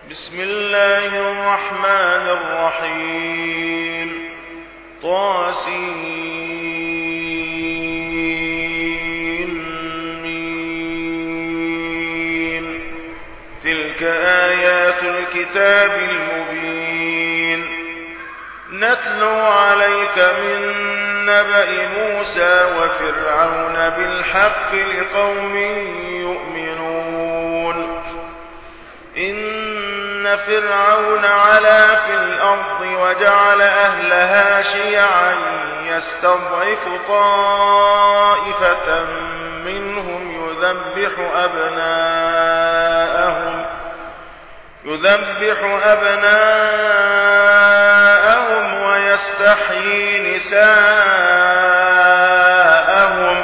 بسم الله الرحمن الرحيم طاسين تلك آيات الكتاب المبين نتلو عليك من نبأ موسى وفرعون بالحق لقوم يؤمنون إن فرعون علا في الأرض وجعل أهلها شيعا يستضعف طائفة منهم يذبح أبناءهم ويستحيي نساءهم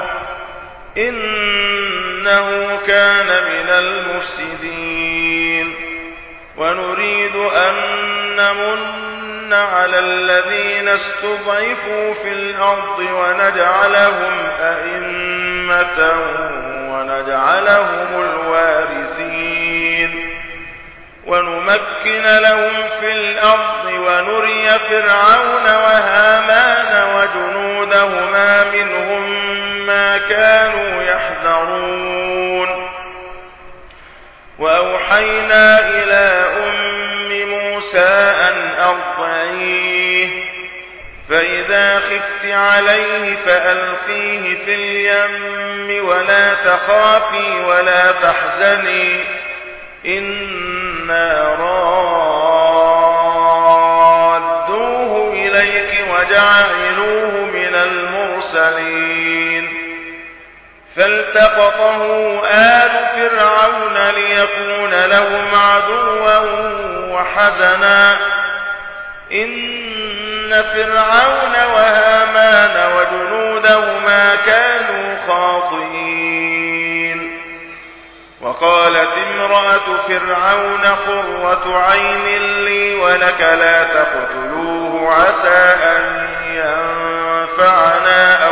إنه كان من المفسدين ونريد أن نمن على الذين استضعفوا في الأرض ونجعلهم أئمة ونجعلهم الوارثين ونمكن لهم في الأرض ونري فرعون وهامان وجنودهما منهم ما كانوا يحذرون وأوحينا إلى أم موسى أن أرضعيه فإذا خفت عليه فألقيه في اليم ولا تخافي ولا تحزني إنا رادوه إليك وجاعلوه من المرسلين فالتقطه آل فرعون ليكون لهم عدوا وحزنا إن فرعون وهامان وجنودهما كانوا خاطئين وقالت امرأة فرعون قرة عين لي ولك لا تقتلوه عسى أن ينفعنا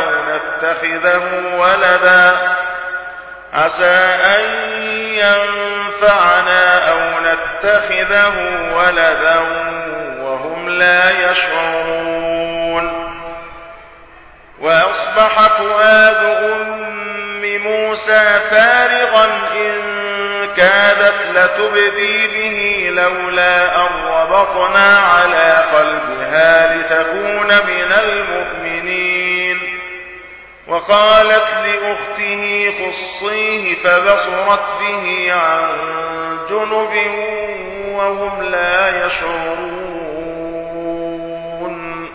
أو نتخذه ولدا وهم لا يشعرون وأصبح فؤاد أم موسى فارغا إن كادت لتبدي به لولا أن ربطنا على قلبها لتكون من المؤمنين وقالت لأخته قصيه فبصرت به عن جنب وهم لا يشعرون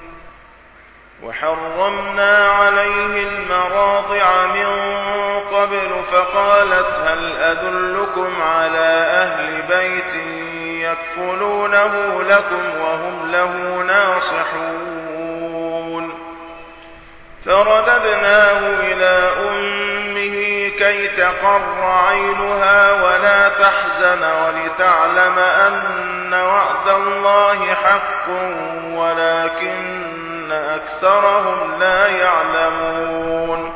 وحرمنا عليه المراضع من قبل فقالت هل أدلكم على أهل بيت يكفلونه لكم وهم له ناصحون فرددناه إلى أمه كي تقر عينها ولا تحزن ولتعلم أن وعد الله حق ولكن أكثرهم لا يعلمون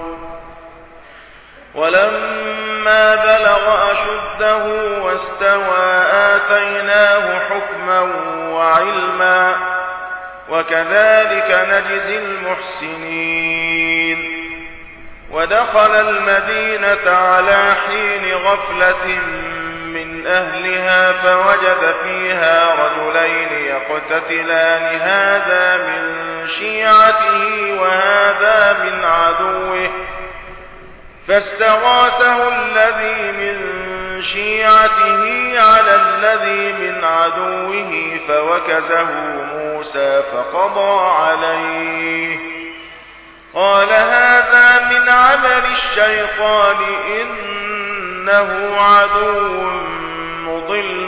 ولما بلغ أشده واستوى آتيناه حكما وعلما وكذلك نجزي المحسنين ودخل المدينة على حين غفلة من أهلها فوجد فيها رجلين يقتتلان هذا من شيعته وهذا من عدوه فاستغاثه الذي من شيعته على الذي من عدوه فوكزه موسى فقضى عليه قال هذا من عمل الشيطان إنه عدو مضل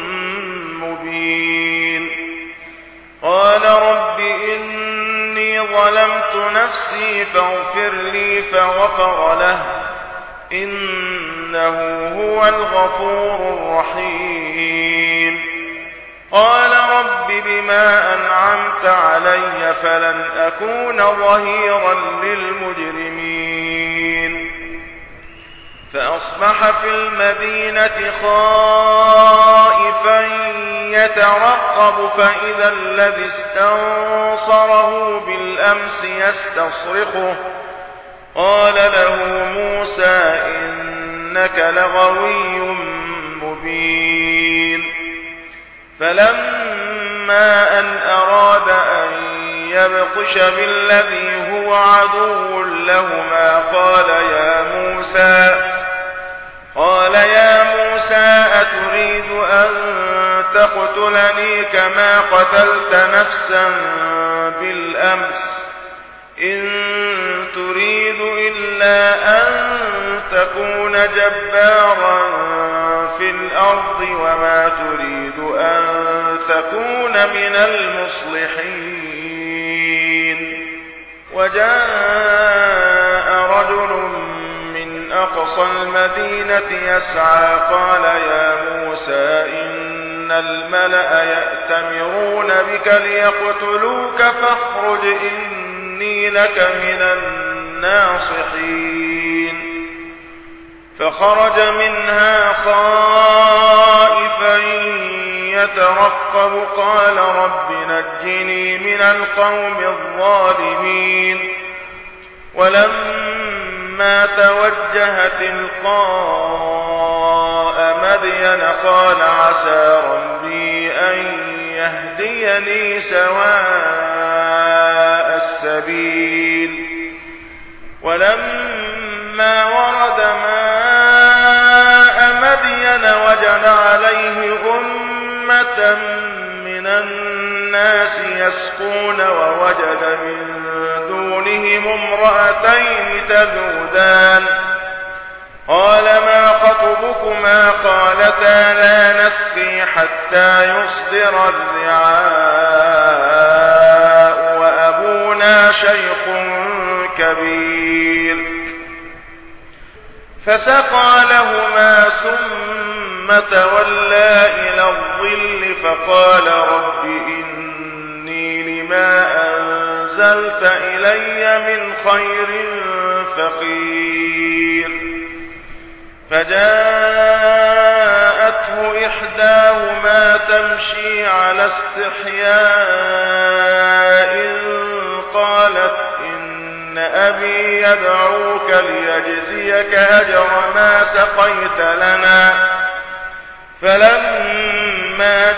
مبين قال رب إني ظلمت نفسي فاغفر لي فغفر له إنه هو الغفور الرحيم قال رب بما أنعمت علي فلن أكون ظهيرا للمجرمين فأصبح في المدينة خائفا يترقب فإذا الذي استنصره بالأمس يستصرخه قال له موسى إنك لغوي مبين. فلما أن أراد أن يبطش بالذي هو عدو لهما قال يا موسى أتريد أن تقتلني كما قتلت نفسا بالأمس إن تريد إلا أن تكون جبارا في الأرض وما تريد أن تكون من المصلحين. وجاء رجل من أقصى المدينة يسعى قال يا موسى إن الملأ يأتمرون بك ليقتلوك فاخرج إني لك من الناصحين. فخرج منها خائفا يترقب قال رب نجني من القوم الظالمين. ولما توجه تلقاء مدين قال عسى ربي أن يهديني سواء السبيل. ولما ورد ماء مدين وجد عليه أمة من الناس يسقون ووجد من دونهم امرأتين تذودان قال ما خطبكما قالتا لا نسقي حتى يصدر الرعاء وأبونا شيخ كبير. فسقى لهما ثم تولى إلى الظل فقال رب إني لما أنزلت إلي من خير فقير. فجاءته إحداهما تمشي على استحياء قالت إن أبي يدعوك ليجزيك أجر ما سقيت لنا. فلما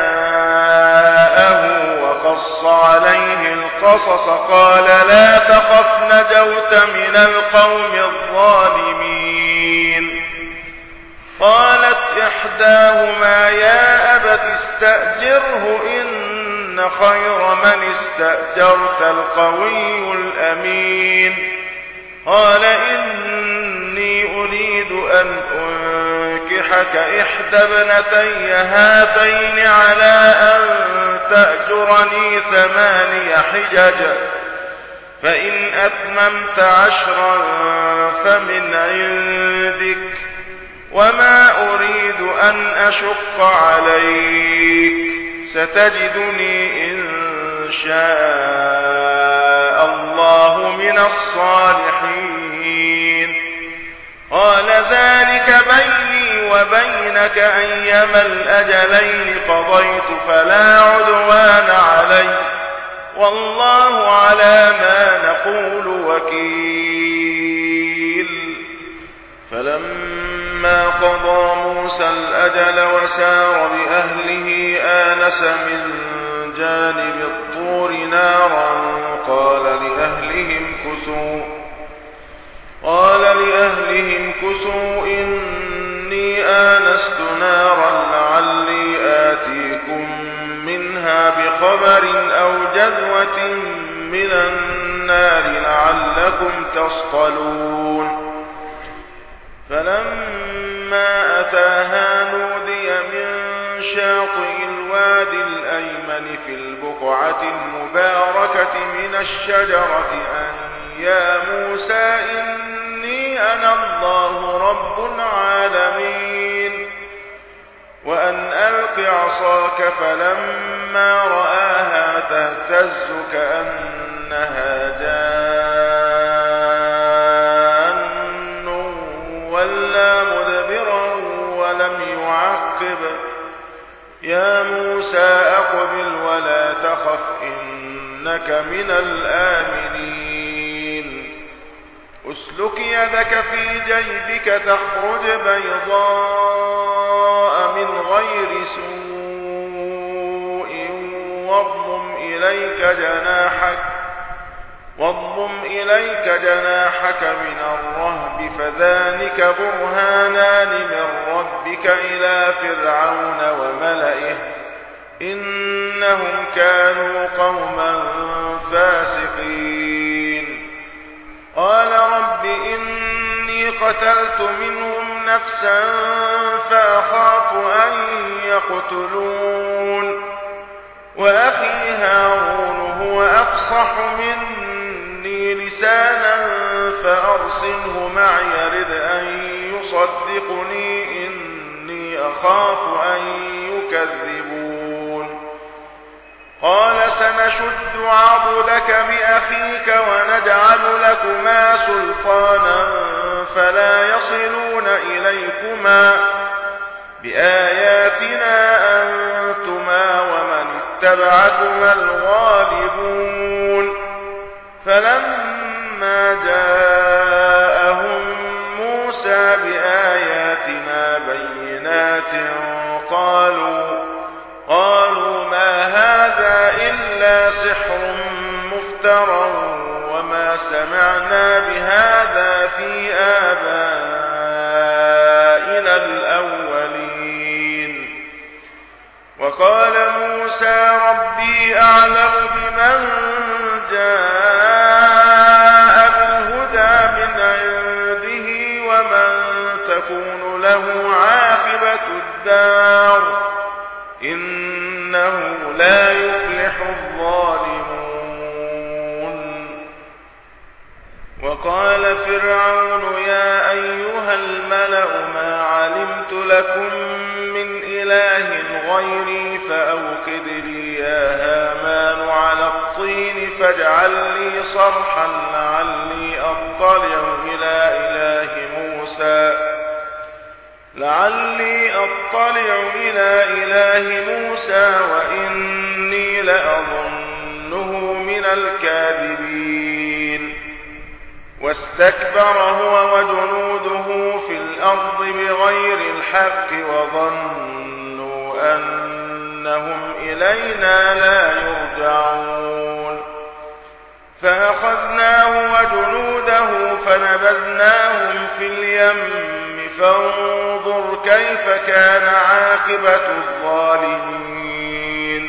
جاءه وقص عليه القصص قال لا تخف نجوت من القوم الظالمين. قالت إحداهما يا أبت استأجره إن خير من استأجرت القوي الأمين. قال إني أريد أن أنكحك إحدى ابنتي هاتين على أن تأجرني 8 حجج فإن أتممت 10 فمن عندك وما أريد أن أشق عليك ستجدني إن شاء الله من الصالحين. قال ذلك بيني وبينك أيما الأجلين قضيت فلا عدوان علي والله على ما نقول وكيل. فلما قضى موسى الأجل وسار بأهله آنس من جانب الطور نارا قال لأهلهم كثوا إني آنست نارا لعلي آتيكم منها بخبر أو جذوة من النار لعلكم تصطلون. فلما أتاها نودي من شاطئ الوادي الأيمن في البقعة المباركة من الشجرة أن يا موسى إني أنا الله رب العالمين. وأن ألق عصاك فلما رآها تهتز كأنها جان ولا مدبرا ولم يعقب يا موسى أقبل ولا تخف إنك من الآمنين أسلك يدك في جيبك تخرج بيضاء من غير سوء واضمم إليك جناحك من الرهب فذلك برهانان من ربك إلى فرعون وملئه إنهم كانوا قوما فاسقين قال رب إني قتلت منهم نفسا فأخاف أن يقتلون وأخي هارون هو أفصح مني لسانا فأرسله معي يرد أن يصدقني إني أخاف أن يكذبون قال سنشد عضدك بأخيك ونجعل لكما سلطانا فلا يصلون إليكما بآياتنا أنتما ومن اتبعكما الغالبون فلما جاءهم موسى بآياتنا بينات قالوا ما هذا إلا سحر مفترى وما سمعنا بهذا في آبائنا الأولين وقال موسى ربي أعلم بمن جاء بالهدى من عنده ومن تكون له عاقبة الدار إنه لا يفلح الظالمون وقال فرعون يا أيها الملأ ما علمت لكم من إله غيري فأوقد لي يا هامان على الطين فاجعل لي صرحا لعلي أطلع إلى إله موسى وإني لأظنه من الكاذبين واستكبر هو وجنوده في الأرض بغير الحق وظنوا أنهم إلينا لا يرجعون فأخذناه وجنوده فنبذناهم في اليم فانظر كيف كان عاقبة الظالمين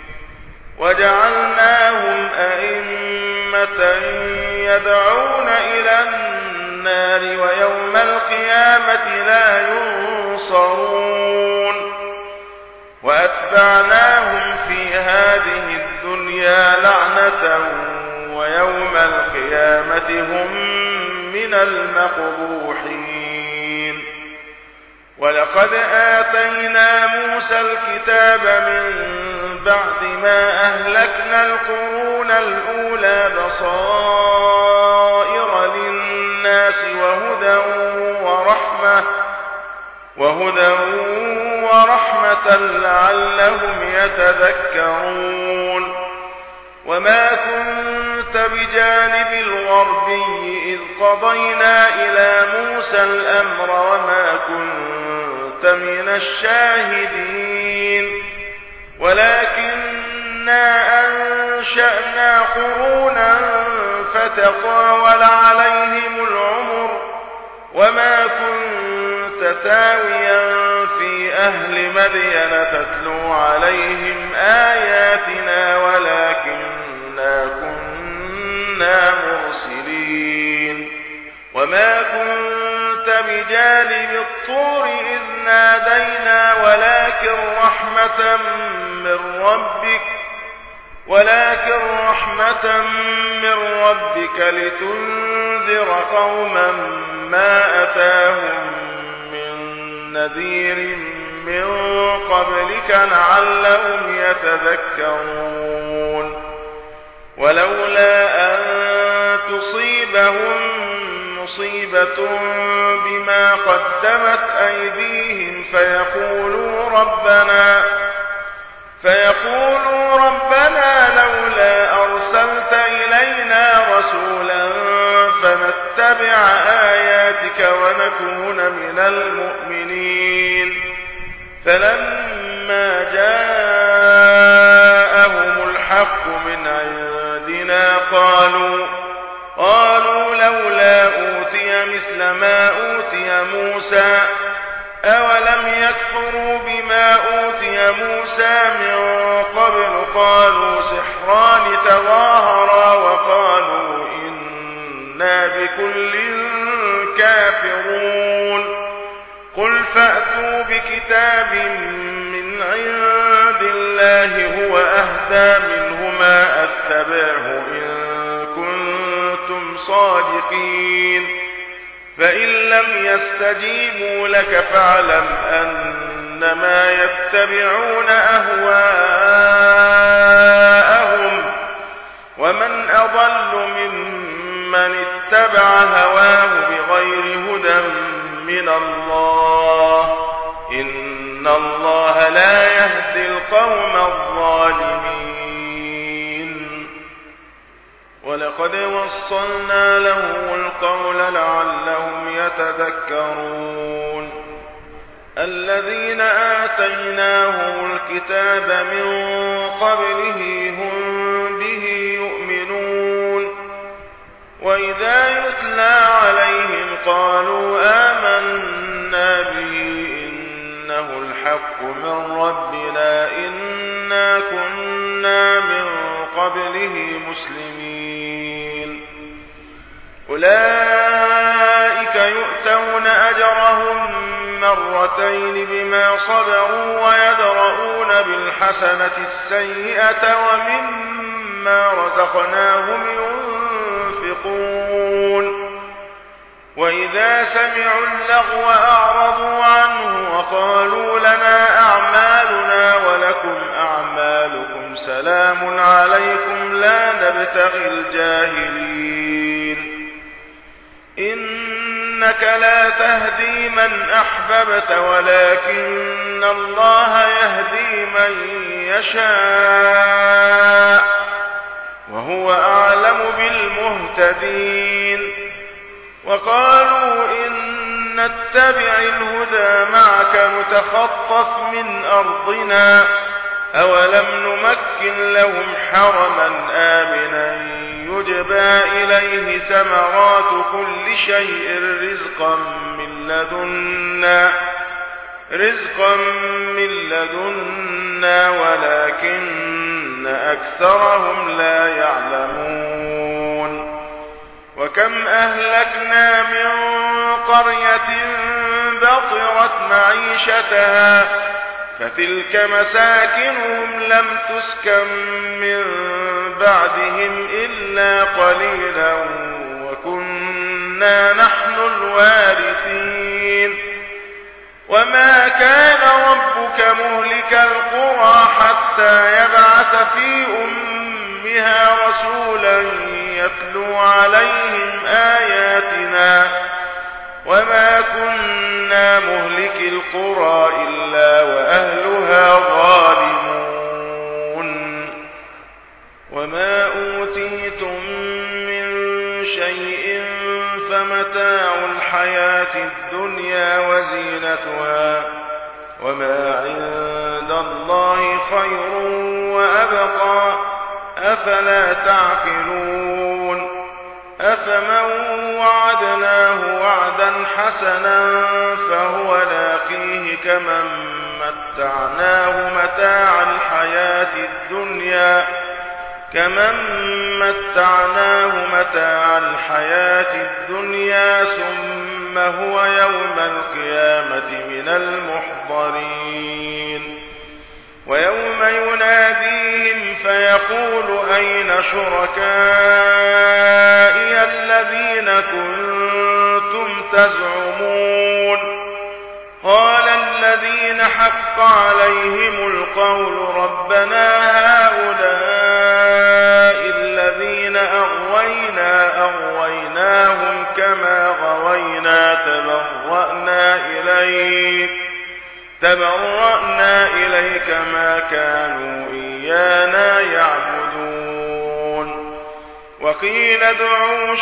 وجعلناهم أئمة يدعون إلى النار ويوم القيامة لا ينصرون وأتبعناهم في هذه الدنيا لعنة ويوم القيامة هم من المقبوحين ولقد آتينا موسى الكتاب من بعد ما أهلكنا القرون الأولى بصائر للناس وهدى ورحمة لعلهم يتذكرون وما كنت بجانب الغربي إذ قضينا إلى موسى الأمر وما كنت من الشاهدين ولكننا أنشأنا قرونا فتطاول عليهم العمر وما كنت ساويا في أهل مدين تتلو عليهم آياتنا ولكننا كنا مرسلين وما كنت بجانب الطور إذ نادينا ولكن رحمة من ربك لتنذر قوما ما أتاهم من نذير من قبلك لعلهم يتذكرون ولولا أن تصيبهم مصيبة بما قدمت أيديهم فيقولوا ربنا لولا أرسلت إلينا رسولا فنتبع آياتك ونكون من المؤمنين. فلما جاءهم الحق من عندنا قالوا لولا أوتي مثل ما أوتي موسى أولم يكفروا بما أوتي موسى من قبل قالوا سحران تظاهرا وقالوا إنا بكل كافرون. قل فأتوا بكتاب من عند الله هو أهدى منهما أتبعه إن كنتم صادقين. فإن لم يستجيبوا لك فاعلم أنما يتبعون أهواءهم ومن أضل ممن اتبع هواه بغير هدى من الله إن الله لا يهدي القوم الظالمين. ولقد وصلنا لهم القول لعلهم يتذكرون. الذين آتيناهم الكتاب من قبله هم به يؤمنون وإذا يتلى عليهم قالوا آمنا به إنه الحق من ربنا إنا كنا من قبله مسلمين. أولئك يؤتون أجرهم مرتين بما صبروا ويدرؤون بالحسنة السيئة ومما رزقناهم ينفقون. وإذا سمعوا اللغو أعرضوا عنه وقالوا لنا أعمالنا ولكم أعمالكم سلام عليكم لا نبتغي الجاهلين. إنك لا تهدي من أحببت ولكن الله يهدي من يشاء وهو أعلم بالمهتدين. وقالوا إن نتبع الهدى معك نتخطف من أرضنا أولم نمكن لهم حرما آمنا يجبى إليه ثمرات كل شيء رزقا من لدنا ولكن أكثرهم لا يعلمون. وكم أهلكنا من قرية بطرت معيشتها فتلك مساكنهم لم تسكن من بعدهم إلا قليلا وكنا نحن الوارثين. وما كان ربك مهلك القرى حتى يبعث في أمها رسولا يتلو عليهم آياتنا وما كنا مهلك القرى إلا وأهلها ظالمون. وما أوتيتم من شيء فمتاع الحياة الدنيا وزينتها وما عند الله خير وأبقى أفلا تعقلون. أفمن وعدناه وعدا حسنا فهو لاقيه كمن متعناه متاع الحياة الدنيا ثم هو يوم القيامة من المحضرين. ويوم يناديهم فيقول أين شركائي الذين كنتم تزعمون قال الذين حق عليهم القول ربنا هؤلاء الذين أغويناهم كما غوينا تبرأنا إليك كما كانوا إيانا يعبدون وقيل ادعوا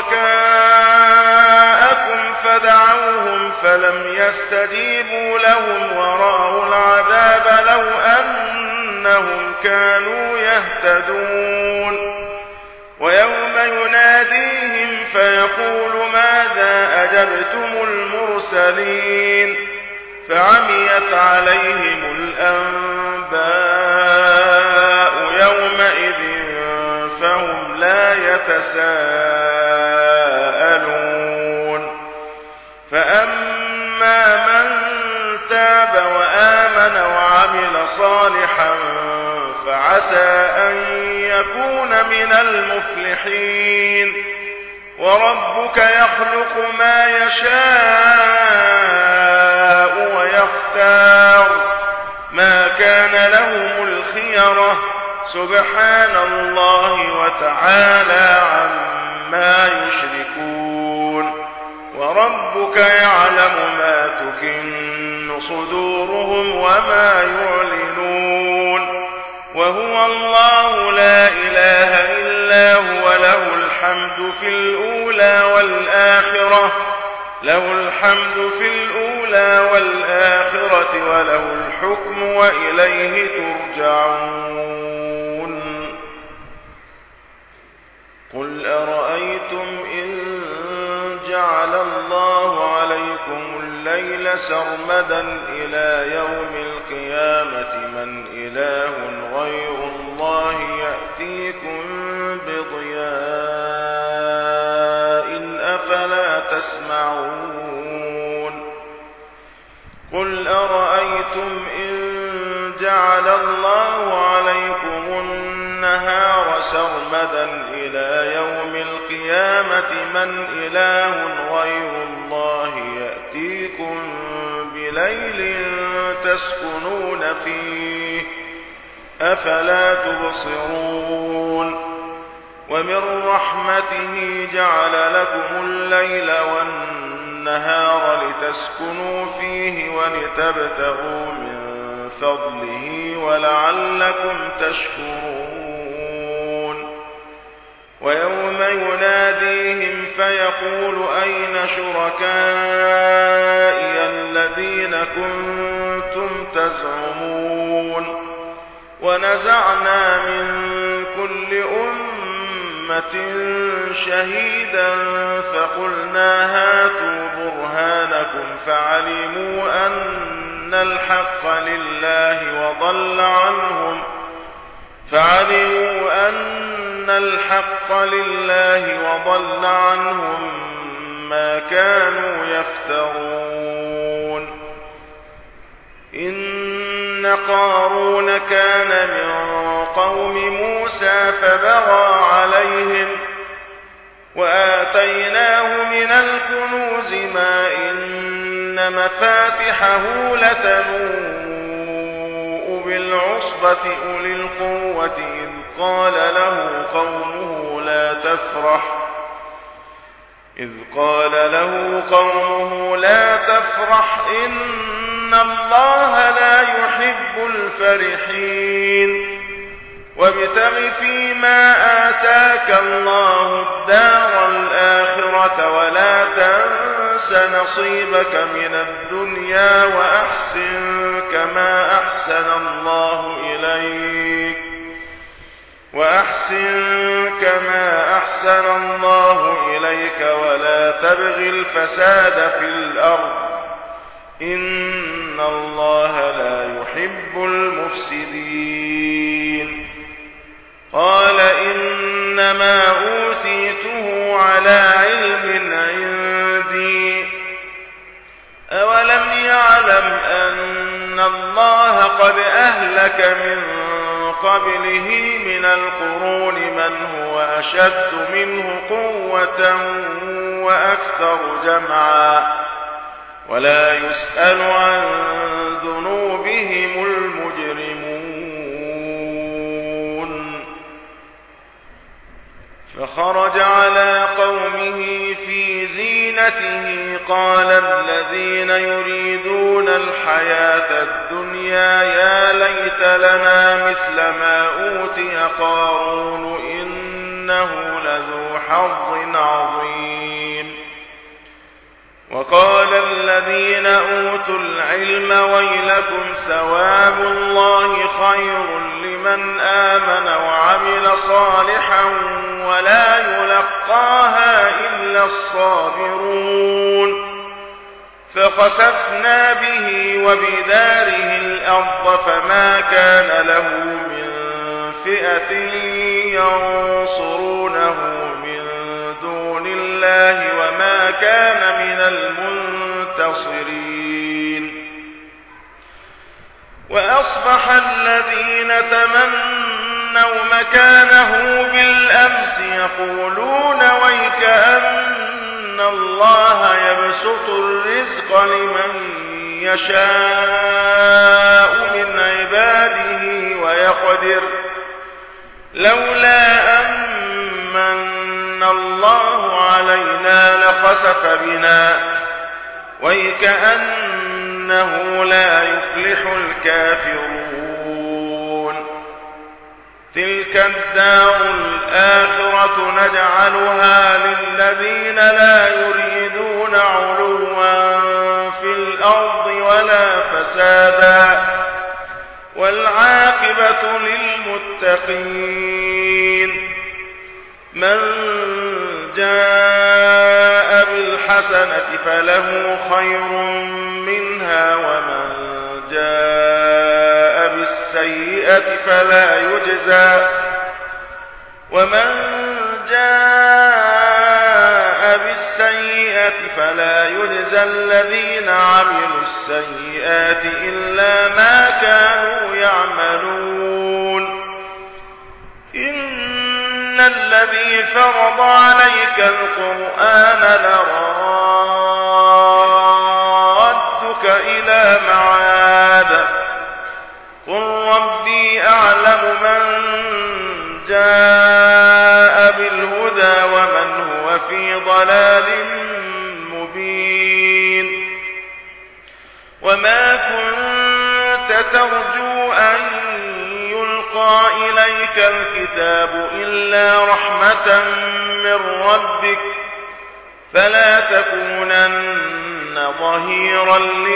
شركاءكم فدعوهم فلم يستجيبوا لهم ورأوا العذاب لو أنهم كانوا يهتدون ويوم يناديهم فيقول ماذا أجبتم المرسلين فعميت عليهم الأنباء يومئذ فهم لا يتساءلون فأما من تاب وآمن وعمل صالحا فعسى أن يكون من المفلحين وربك يخلق ما يشاء ويختار ما كان لهم الخيرة سبحان الله وتعالى عما يشركون وربك يعلم ما تكن صدورهم وما يعلنون وهو الله لا إله إلا هو له الحمد في الأولى والآخرة وله الحكم وإليه ترجعون قل أرأيتم إن جعل الله عليكم الليل سرمدا إلى يوم القيامة من إله غير الله يأتيكم بضياء أفلا تسمعون قل أرأيتم إن جعل الله عليكم النهار سرمدا إلى يوم القيامة من إله غير الله يأتيكم بليل تسكنون فيه أفلا تبصرون ومن رحمته جعل لكم الليل والنهار لتسكنوا فيه ولتبتغوا من فضله ولعلكم تشكرون ويوم يناديهم فيقول أين شركائي الذين كنتم تزعمون ونزعنا من كل أمة شهيدا فقلنا هاتوا برهانكم فعلموا أن الحق لله وضل عنهم ما كانوا يفترون إن قارون كان من قوم موسى فبغى عليهم وآتيناه من الكنوز ما إن مفاتحه لتنوء بالعصبة أولي القوة إذ قال له قومه لا تفرح إن الله لا يحب الفرحين وابتغ فيما آتاك الله الدار الآخرة ولا تنس نصيبك من الدنيا وأحسن كما أحسن الله إليك ولا تبغ الفساد في الأرض إن الله لا يحب المفسدين قال إنما أوتيته على علم عندي أولم يعلم أن الله قد أهلك من قبله من القرون من هو أشد منه قوة وأكثر جمعا ولا يسأل عن ذنوبهم المجرمون فخرج على قومه في زينته قال الذين يريدون الحياة الدنيا يا ليت لنا مثل ما أوتي قارون إنه لذو حظ عظيم. وقال الذين أوتوا العلم ويلكم ثواب الله خير لمن آمن وعمل صالحا ولا يلقاها إلا الصابرون. فخسفنا به وبداره الأرض فما كان له من فئة ينصرونه من دون الله وما كان من المنتصرين. وأصبح الذين تمنوا مكانه بالأمس يقولون ويكأن الله يبسط الرزق لمن يشاء من عباده ويقدر لولا أمن الله علينا لخسف بنا ويكأنه لا يفلح الكافرون. تلك الدار الآخرة نجعلها للذين لا يريدون علوا في الأرض ولا فسادا والعاقبة للمتقين. من جاء بالحسنة فله خير منها ومن جاء بالسيئة فلا يجزى الذين عملوا السيئات إلا ما كانوا يعملون. إن الذي فرض عليك القرآن لرادك إلى معاد قل ربي أعلم من جاء بالهدى ومن هو في ضلال مبين. وما كنت ترجو أن يلقى إليك الكتاب إلا رحمة من ربك فلا تكونن ظهيرا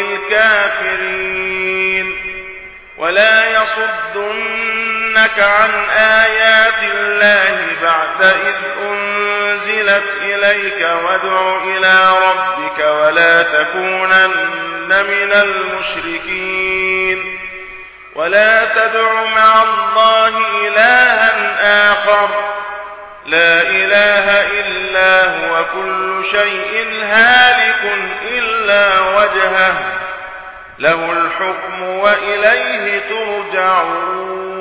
للكافرين. ولا يصدنك عن آيات الله بعد إذ أنزلت إليك وادع إلى ربك ولا تكونن من المشركين. ولا تدع مع الله إلها آخر لا إله إلا هو كل شيء هالك إلا وجهه له الحكم وإليه ترجعون.